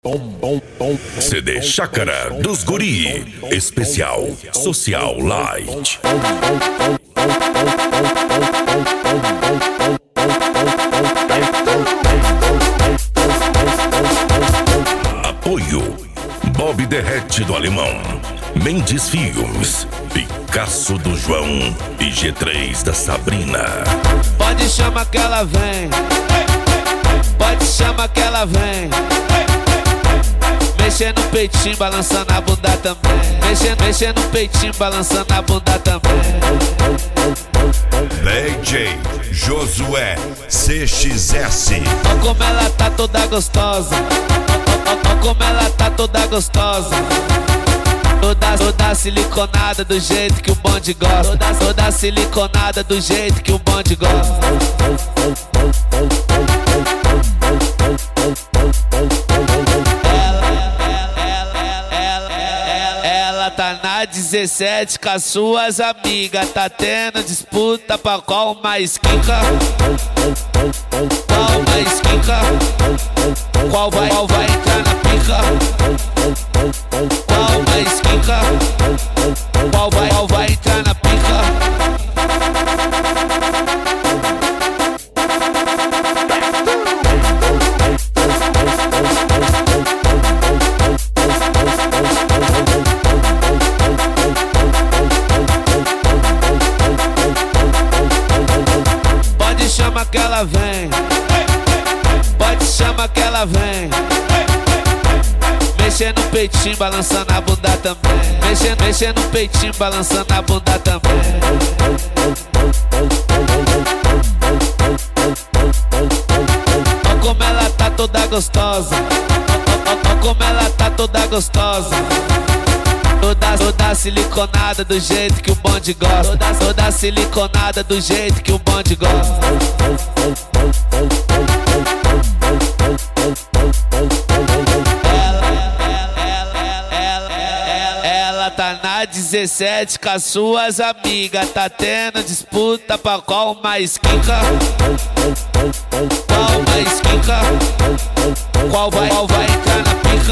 CD Chácara dos Guri, especial Social Light. Apoio Bob Derrete do Alemão, Mendes Filmes, Picasso do João e G3 da Sabrina. Pode chamar que ela vem, pode chamar que ela vem. Mexendo no peitinho, balançando a bunda também. Mexendo no peitinho, balançando a bunda também. DJ Josué CXS. Ó como ela tá toda gostosa, ó como ela tá toda gostosa. Toda siliconada do jeito que o bonde gosta. Toda siliconada do jeito que o bonde gosta. Ela tá na 17 com as suas amigas. Tá tendo disputa pra qual mais quica. Qual mais quica. Qual vai entrar na pica. Qual mais quica. Qual vai entrar na pica. Pode chamar que ela vem, pode chamar que ela vem. Mexendo no peitinho, balançando a bunda também. Mexendo no peitinho, balançando a bunda também. Ó como ela tá toda gostosa, ó como ela tá toda gostosa. Toda siliconada do jeito que o bonde gosta. Toda siliconada do jeito que o bonde gosta. Ela tá na 17 com as suas amigas. Tá tendo disputa pra qual mais quica. Qual mais quica. Qual vai entrar na pica.